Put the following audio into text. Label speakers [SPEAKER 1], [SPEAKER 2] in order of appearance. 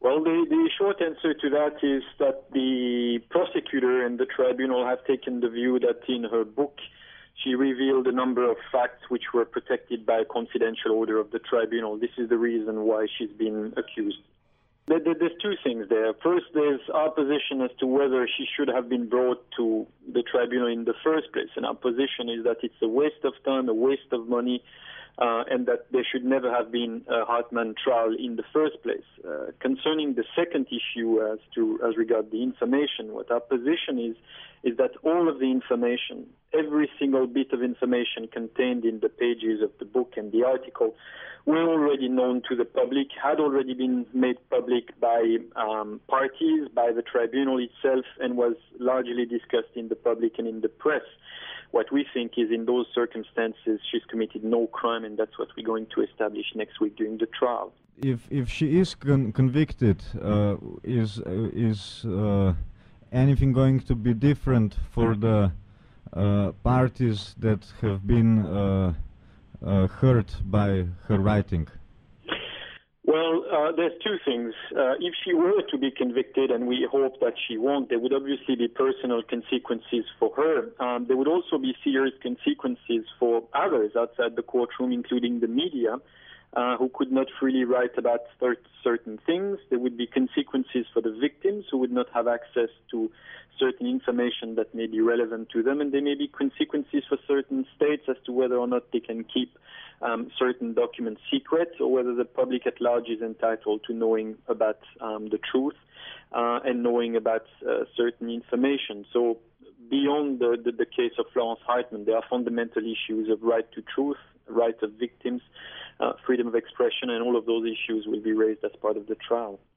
[SPEAKER 1] Well, the short answer to that is that the prosecutor and the tribunal have taken the view that in her book she revealed a number of facts which were protected by a confidential order of the tribunal. This is the reason why she's been accused. There's two things there. First, there's our position as to whether she should have been brought to the tribunal in the first place. And our position is that it's a waste of time, a waste of money, and that there should never have been a Hartmann trial in the first place. Concerning the second issue as regard the information, what our position is that all of the information, every single bit of information contained in the pages of the book and the article, were already known to the public, had already been made public by parties, by the tribunal itself, and was largely discussed in the public and in the press. What we think is in those circumstances she's committed no crime, and that's what we're going to establish next week during the trial.
[SPEAKER 2] If she is convicted, is anything going to be different for the parties that have been hurt by her writing?
[SPEAKER 1] Well, there's two things. If she were to be convicted, and we hope that she won't, there would obviously be personal consequences for her. There would also be serious consequences for others outside the courtroom, including the media, who could not freely write about certain things. There would be consequences for the victims who would not have access to certain information that may be relevant to them, and there may be consequences for certain states as to whether or not they can keep certain documents secret, or whether the public at large is entitled to knowing about the truth and knowing about certain information. So beyond the case of Florence Hartmann, there are fundamental issues of right to truth, right of victims, freedom of expression, and all of those issues will be raised as part of the trial.